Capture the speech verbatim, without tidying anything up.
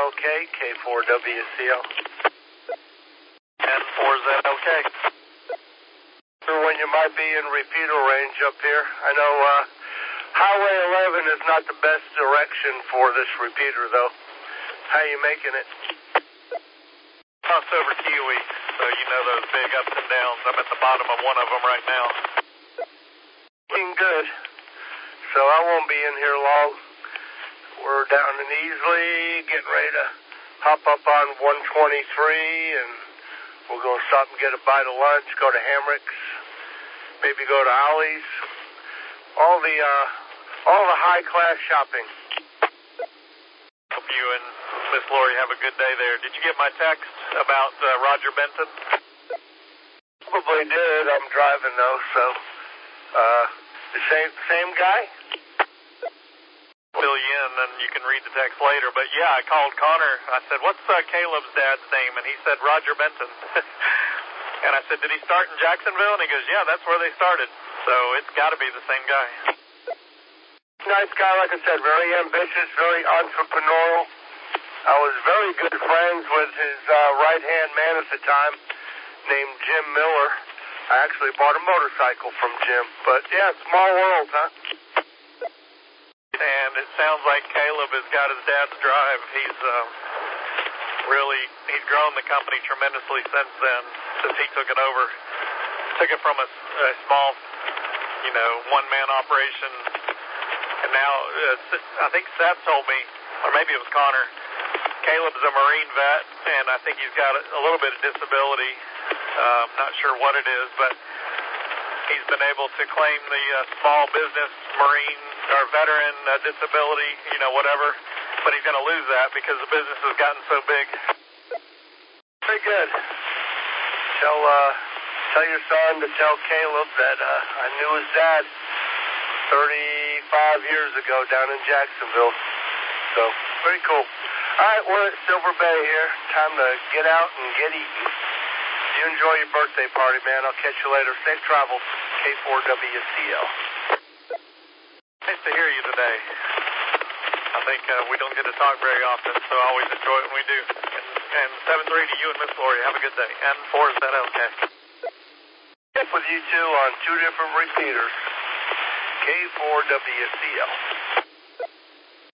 K, K four W C L. N four Z L K. When you might be in repeater range up here. I know uh, Highway eleven is not the best direction for this repeater, though. How you making it? Cross over Kiwi, so you know those big ups and downs. I'm at the bottom of one of them right now. Looking good. So I won't be in here long. We're down in Easley, getting ready to hop up on one twenty-three, and we'll go stop and get a bite of lunch, go to Hamrick's, maybe go to Ollie's. All the, uh, all the high-class shopping. Hope you and Miss Lori have a good day there. Did you get my text about uh, Roger Benton? Probably did. I'm driving, though, so, uh, the same, same guy? Fill you in, and you can read the text later. But, yeah, I called Connor. I said, what's uh, Caleb's dad's name? And he said, Roger Benton. And I said, did he start in Jacksonville? And he goes, yeah, that's where they started. So it's got to be the same guy. Nice guy, like I said, very ambitious, very entrepreneurial. I was very good friends with his uh, right-hand man at the time, named Jim Miller. I actually bought a motorcycle from Jim. But, yeah, small world, huh? And it sounds like Caleb has got his dad's drive. He's uh, really, he's grown the company tremendously since then, since he took it over. Took it from a, a small, you know, one-man operation. And now, uh, I think Seth told me, or maybe it was Connor, Caleb's a Marine vet, and I think he's got a, a little bit of disability. Uh, I'm not sure what it is, but he's been able to claim the uh, small business Marine or veteran uh, disability, you know, whatever. But he's going to lose that because the business has gotten so big. Very good. Tell, uh, tell your son to tell Caleb that uh, I knew his dad thirty-five years ago down in Jacksonville. So, pretty cool. All right, we're at Silver Bay here. Time to get out and get eating. You enjoy your birthday party, man. I'll catch you later. Safe travels, K four W C L. Nice to hear you today. I think uh, we don't get to talk very often, so I always enjoy it when we do. And, and seven three to you and Miss Lori. Have a good day. And four Z L K. Up with you two on two different repeaters. K four W C L.